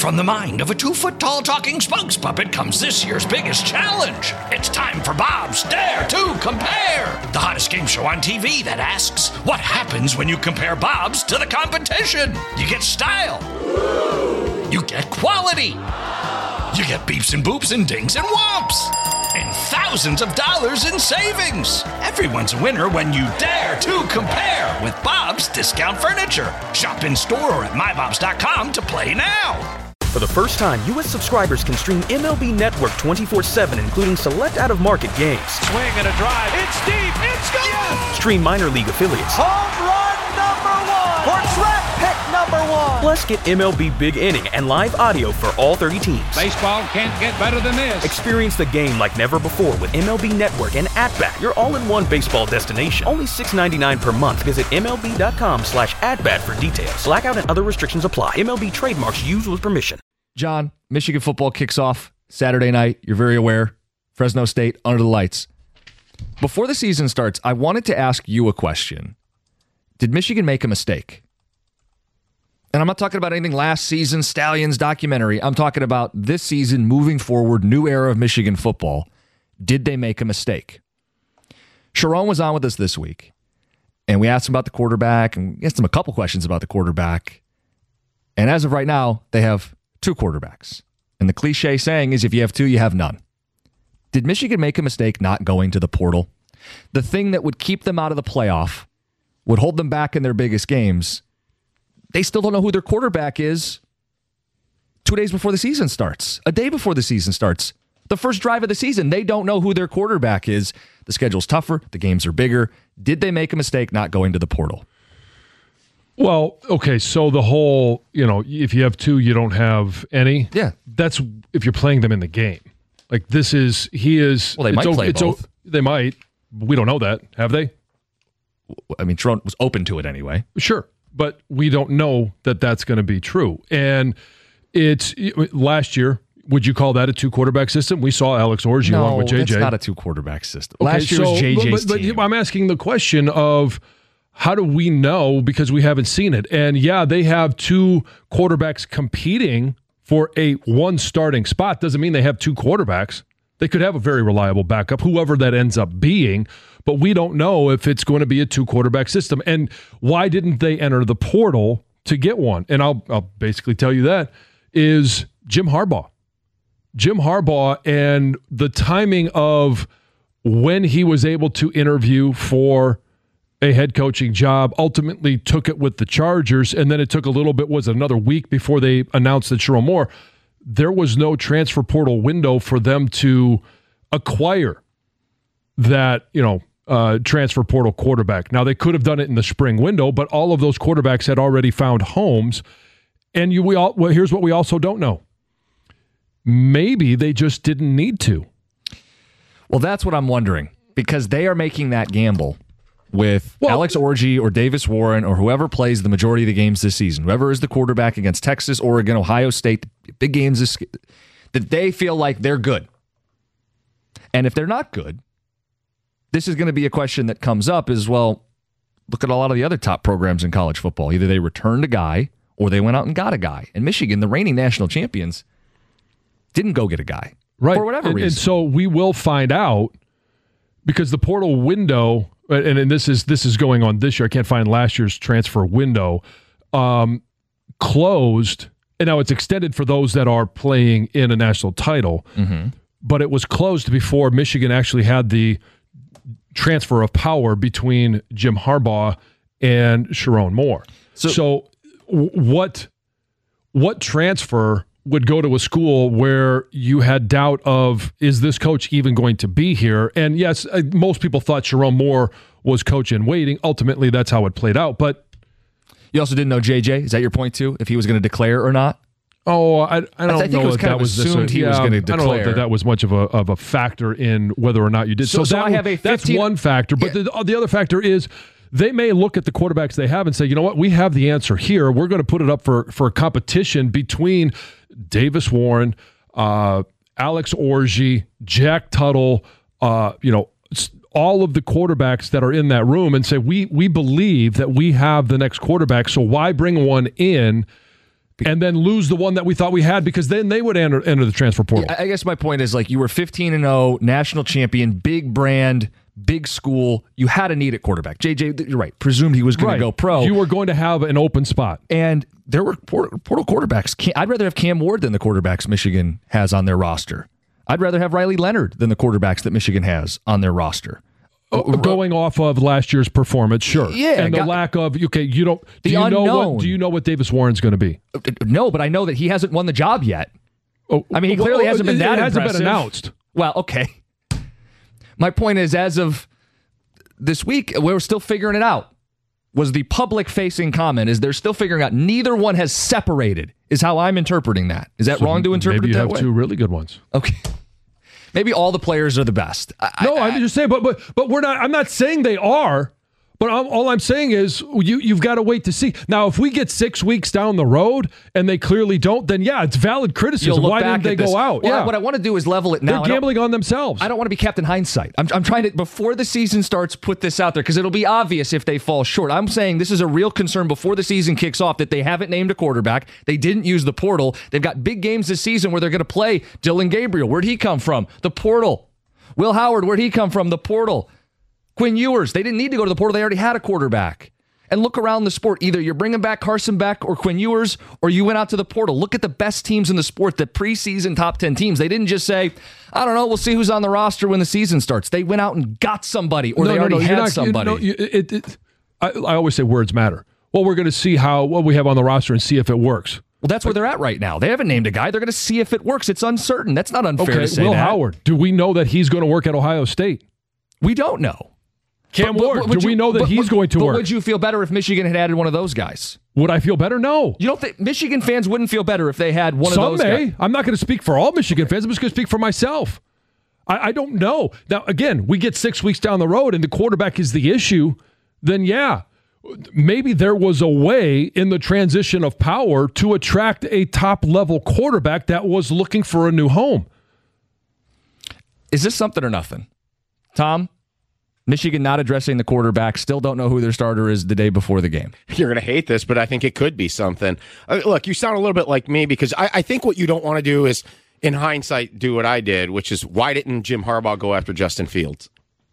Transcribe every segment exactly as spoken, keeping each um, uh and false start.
From the mind of a two-foot-tall talking spokes puppet comes this year's biggest challenge. It's time for Bob's Dare to Compare, the hottest game show on T V that asks, what happens when you compare Bobs to the competition? You get style. You get quality. You get beeps and boops and dings and whomps. And thousands of dollars in savings. Everyone's a winner when you dare to compare with Bob's Discount Furniture. Shop in store or at my bobs dot com to play now. For the first time, U S subscribers can stream M L B Network twenty-four seven, including select out-of-market games. Swing and a drive. It's deep. It's gone. Yes! Stream minor league affiliates. Home run number one. Or draft pick number one. Plus, get M L B Big Inning and live audio for all thirty teams. Baseball can't get better than this. Experience the game like never before with M L B Network and At-Bat, your all-in-one baseball destination. Only six dollars and ninety-nine cents per month. Visit M L B dot com slash at-bat for details. Blackout and other restrictions apply. M L B trademarks used with permission. John, Michigan football kicks off Saturday night. You're very aware. Fresno State under the lights. Before the season starts, I wanted to ask you a question. Did Michigan make a mistake? And I'm not talking about anything last season, Stallions documentary. I'm talking about this season, moving forward, new era of Michigan football. Did they make a mistake? Sharon was on with us this week, and we asked him about the quarterback, and we asked him a couple questions about the quarterback. And as of right now, they have two quarterbacks. And the cliche saying is if you have two, you have none. Did Michigan make a mistake not going to the portal? The thing that would keep them out of the playoff, would hold them back in their biggest games. They still don't know who their quarterback is two days before the season starts, a day before the season starts. The first drive of the season, they don't know who their quarterback is. The schedule's tougher. The games are bigger. Did they make a mistake not going to the portal? Well, okay, so the whole, you know, if you have two, you don't have any. Yeah. That's if you're playing them in the game. Like this is, he is. Well, they might it's, play it's, both. They might. We don't know that. Have they? I mean, Sharon was open to it anyway. Sure. But we don't know that that's going to be true. And it's last year, would you call that a two quarterback system? We saw Alex Orji no, along with J J. That's not a two quarterback system. Okay, last year so, was J J's but, but, team. But I'm asking the question of how do we know because we haven't seen it? And yeah, they have two quarterbacks competing for a one starting spot. Doesn't mean they have two quarterbacks. They could have a very reliable backup, whoever that ends up being, but we don't know if it's going to be a two quarterback system. And why didn't they enter the portal to get one? And I'll, I'll basically tell you that is Jim Harbaugh. Jim Harbaugh and the timing of when he was able to interview for a head coaching job, ultimately took it with the Chargers, and then it took a little bit, was another week before they announced that Sharon Moore. There was no transfer portal window for them to acquire that, you know, uh, transfer portal quarterback. Now, they could have done it in the spring window, but all of those quarterbacks had already found homes. And you, we all, well, here's what we also don't know. Maybe they just didn't need to. Well, that's what I'm wondering, because they are making that gamble with well, Alex Orji or Davis Warren or whoever plays the majority of the games this season, whoever is the quarterback against Texas, Oregon, Ohio State, big games, this, that they feel like they're good. And if they're not good, this is going to be a question that comes up is, well, look at a lot of the other top programs in college football. Either they returned a guy or they went out and got a guy. And Michigan, the reigning national champions, didn't go get a guy. Right. For whatever and, reason. And so we will find out because the portal window, and, and this is this is going on this year. I can't find last year's transfer window. Um, closed, and now it's extended for those that are playing in a national title. Mm-hmm. But it was closed before Michigan actually had the transfer of power between Jim Harbaugh and Sharon Moore. So, so what what transfer would go to a school where you had doubt of, is this coach even going to be here? And yes, most people thought Sharon Moore was coach in waiting. Ultimately, that's how it played out. But you also didn't know J J. Is that your point too? If he was going to declare or not? Oh, I, I don't I think know it was that kind that of was assumed this, he yeah, was going to declare. I don't know that that was much of a of a factor in whether or not you did. So, So, so that, I have a that's fifteen one factor. But yeah. the, the other factor is they may look at the quarterbacks they have and say, you know what, we have the answer here. We're going to put it up for, for a competition between Davis Warren, uh, Alex Orji, Jack Tuttle, uh, you know, all of the quarterbacks that are in that room and say, we we believe that we have the next quarterback, so why bring one in and then lose the one that we thought we had because then they would enter, enter the transfer portal. I guess my point is, like, you were fifteen and oh, national champion, big brand, big school. You had a need at quarterback. J J, you're right. Presumed he was going right. to go pro. You were going to have an open spot. And there were portal quarterbacks. I'd rather have Cam Ward than the quarterbacks Michigan has on their roster. I'd rather have Riley Leonard than the quarterbacks that Michigan has on their roster. Oh, going off of last year's performance, sure. Yeah. And the got, lack of, okay, you don't, do the you unknown. know what, do you know what Davis Warren's going to be? No, but I know that he hasn't won the job yet. Oh, I mean, he clearly well, hasn't been it, that it hasn't impressive. been announced. Well, okay. My point is, as of this week, we're still figuring it out. Was the public-facing comment, is they're still figuring out. Neither one has separated, is how I'm interpreting that. Is that So wrong to interpret maybe it you that have way? two really good ones. Okay. Maybe all the players are the best. I, No, I, I'm just saying, but but but we're not. I'm not saying they are. But I'm, all I'm saying is you, you've got to wait to see. Now, if we get six weeks down the road and they clearly don't, then yeah, it's valid criticism. Why didn't they go out? Well, yeah. what I want to do is level it now. They're gambling on themselves. I don't want to be Captain Hindsight. I'm, I'm trying to, before the season starts, put this out there because it'll be obvious if they fall short. I'm saying this is a real concern before the season kicks off that they haven't named a quarterback. They didn't use the portal. They've got big games this season where they're going to play Dylan Gabriel. Where'd he come from? The portal. Will Howard, where'd he come from? The portal. Quinn Ewers, they didn't need to go to the portal. They already had a quarterback. And look around the sport. Either you're bringing back Carson Beck or Quinn Ewers, or you went out to the portal. Look at the best teams in the sport, the preseason top ten teams. They didn't just say, I don't know, we'll see who's on the roster when the season starts. They went out and got somebody, or no, they no, already no, had not, somebody. You, no, you, it, it, I, I always say words matter. Well, we're going to see how what we have on the roster and see if it works. Well, that's where they're at right now. They haven't named a guy. They're going to see if it works. It's uncertain. That's not unfair okay, to say Will that. Howard, do we know that he's going to work at Ohio State? We don't know. Cam But- but- Ward, but would do we you- know that but- he's but- going to but work? Would you feel better if Michigan had added one of those guys? Would I feel better? No. You don't think Michigan fans wouldn't feel better if they had one Some of those may. guys? I'm not going to speak for all Michigan fans. I'm just going to speak for myself. I, I don't know. Now, again, we get six weeks down the road and the quarterback is the issue, then yeah, maybe there was a way in the transition of power to attract a top-level quarterback that was looking for a new home. Is this something or nothing? Tom? Michigan not addressing the quarterback, still don't know who their starter is the day before the game. You're going to hate this, but I think it could be something. Uh, look, you sound a little bit like me because I, I think what you don't want to do is, in hindsight, do what I did, which is why didn't Jim Harbaugh go after Justin Fields?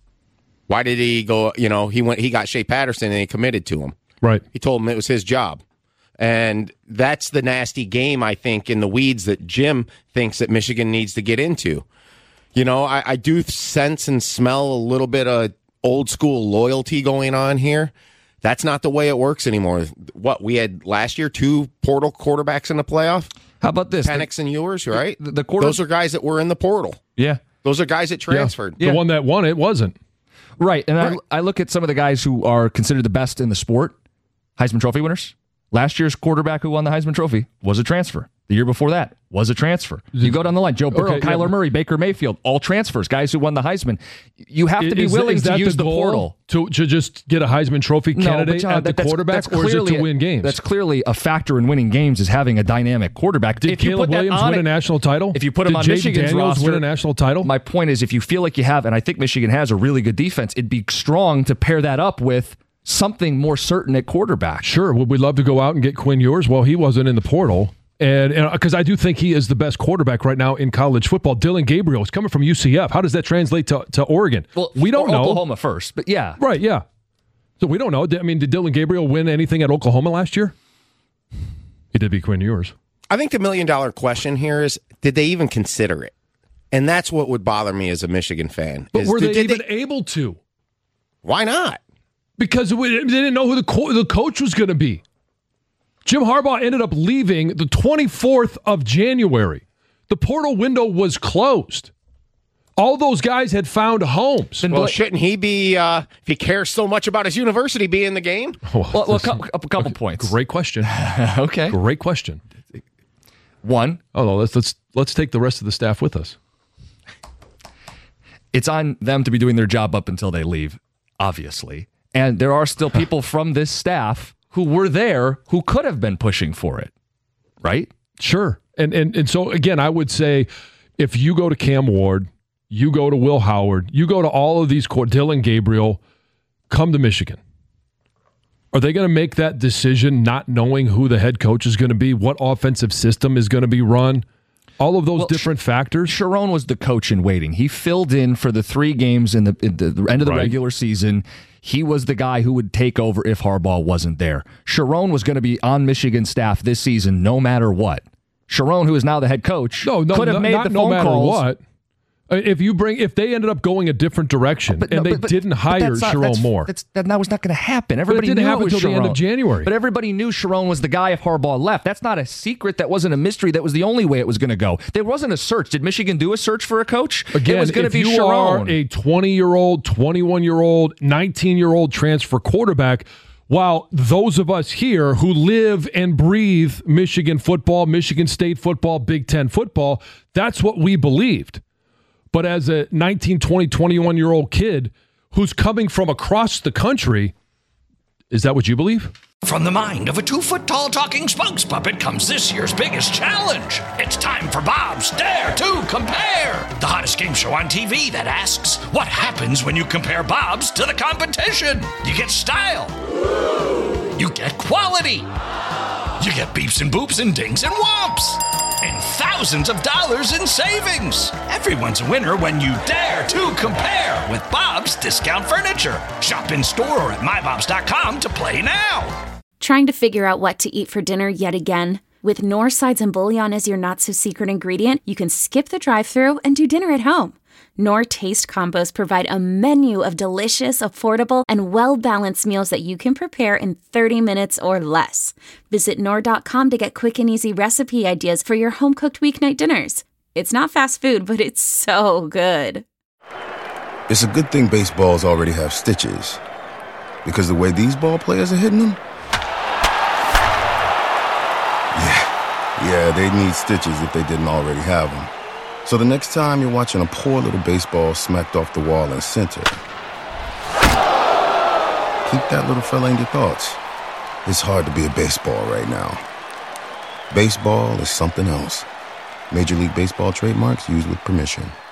Why did he go, you know, he went, he got Shea Patterson and he committed to him. Right. He told him it was his job. And that's the nasty game, I think, in the weeds that Jim thinks that Michigan needs to get into. You know, I, I do sense and smell a little bit of old school loyalty going on here. That's not the way it works anymore. What, we had last year two portal quarterbacks in the playoff? How about this? Penix and Ewers, right? The, the quarter- Those are guys that were in the portal. Yeah. Those are guys that transferred. The one that won it wasn't. Right. And Right. I, I look at some of the guys who are considered the best in the sport, Heisman Trophy winners. Last year's quarterback who won the Heisman Trophy was a transfer. The year before that was a transfer. You go down the line, Joe Burrow, Okay, Kyler yeah. Murray, Baker Mayfield, all transfers, guys who won the Heisman. You have to be Is- willing is to that use the, goal portal. To, to just get a Heisman Trophy No, candidate but John, at the that- that's- quarterback, that's or is it clearly to a- win games? That's clearly a factor in winning games is having a dynamic quarterback. Did if you Caleb put that Williams on win it- a national title? If you put him Did on Jaden Michigan's Daniels roster, win a national title? My point is, if you feel like you have, and I think Michigan has a really good defense, it'd be strong to pair that up with something more certain at quarterback. Sure. Would we love to go out and get Quinn Ewers? Well, he wasn't in the portal. And because I do think he is the best quarterback right now in college football. Dylan Gabriel is coming from U C F. How does that translate to, to Oregon? Well, we don't or know. Oklahoma first, but yeah. Right, yeah. So we don't know. I mean, did Dylan Gabriel win anything at Oklahoma last year? He did beat Quinn Ewers. I think the million dollar question here is, did they even consider it? And that's what would bother me as a Michigan fan. But is, were did, they did even able to? Why not? Because we, they didn't know who the, co- the coach was going to be. Jim Harbaugh ended up leaving the twenty-fourth of January. The portal window was closed. All those guys had found homes. Well, shouldn't he be, uh, if he cares so much about his university, be in the game? Well, well a, couple, a couple points. Great question. Okay. Great question. One, Oh no, let's let's let's take the rest of the staff with us. it's on them to be doing their job up until they leave, obviously. And there are still people from this staff who were there who could have been pushing for it, right? Sure. And and and so again, I would say if you go to Cam Ward, you go to Will Howard, you go to all of these, Dylan Gabriel, come to Michigan. Are they going to make that decision not knowing who the head coach is going to be, what offensive system is going to be run? All of those well, different factors. Sherrone was the coach in waiting. He filled in for the three games in the, in the end of the right. regular season. He was the guy who would take over if Harbaugh wasn't there. Sherrone was going to be on Michigan's staff this season no matter what. Sherrone, who is now the head coach, no, no, could have no, made not the no phone matter calls. What. If you bring, if they ended up going a different direction but, and no, they but, didn't hire not, Sherrone that's, Moore, that's, that, that was not going to happen. Everybody but it didn't knew happen it was until Sherrone. the end of January. But everybody knew Sherrone was the guy if Harbaugh left. That's not a secret. That wasn't a mystery. That was the only way it was going to go. There wasn't a search. Did Michigan do a search for a coach? Again, it was going to be if you Sherrone. are a twenty-year-old, twenty-one-year-old, nineteen-year-old transfer quarterback, while those of us here who live and breathe Michigan football, Michigan State football, Big Ten football, that's what we believed. But as a nineteen, twenty, twenty-one-year-old kid who's coming from across the country, is that what you believe? From the mind of a two-foot-tall talking spokes puppet comes this year's biggest challenge. It's time for Bob's Dare to Compare, the hottest game show on T V that asks, what happens when you compare Bob's to the competition? You get style. You get quality. You get beeps and boops and dings and whomps. And thousands of dollars in savings. Everyone's a winner when you dare to compare with Bob's Discount Furniture. Shop in store or at my bobs dot com to play now. Trying to figure out what to eat for dinner yet again? With Knorr sides and bouillon as your not-so-secret ingredient, you can skip the drive-thru and do dinner at home. Knorr Taste Combos provide a menu of delicious, affordable, and well-balanced meals that you can prepare in thirty minutes or less. Visit Knorr dot com to get quick and easy recipe ideas for your home-cooked weeknight dinners. It's not fast food, but it's so good. It's a good thing baseballs already have stitches, because the way these ball players are hitting them, yeah, yeah, they need stitches if they didn't already have them. So the next time you're watching a poor little baseball smacked off the wall in center, keep that little fella in your thoughts. It's hard to be a baseball right now. Baseball is something else. Major League Baseball trademarks used with permission.